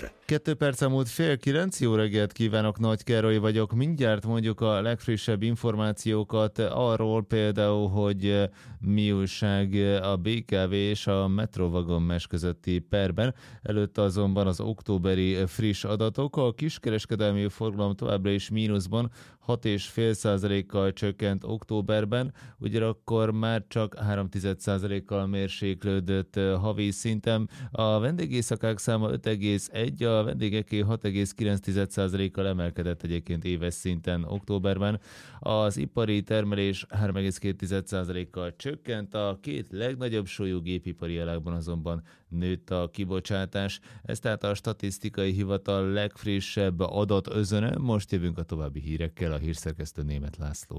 2 perc múlt 8:30, jó reggelt kívánok, Nagy Károly vagyok. Mindjárt mondjuk a legfrissebb információkat arról például, hogy mi újság a BKV és a Metrovagonmez közötti perben. Előtte azonban az októberi friss adatok. A kiskereskedelmi forgalom továbbra is mínuszban, 6,5%-kal csökkent októberben, ugyanakkor már csak 0,3%-kal mérséklődött havi szinten. A vendégészakák száma 5,1, a vendégeké 6,9%-kal emelkedett egyébként éves szinten októberben. Az ipari termelés 3,2%-kal csökkent, a két legnagyobb súlyú gépipari ágban azonban nőtt a kibocsátás. Ez tehát a statisztikai hivatal legfrissebb adatözöne. Most jövünk a további hírekkel, a hírszerkesztő Németh László.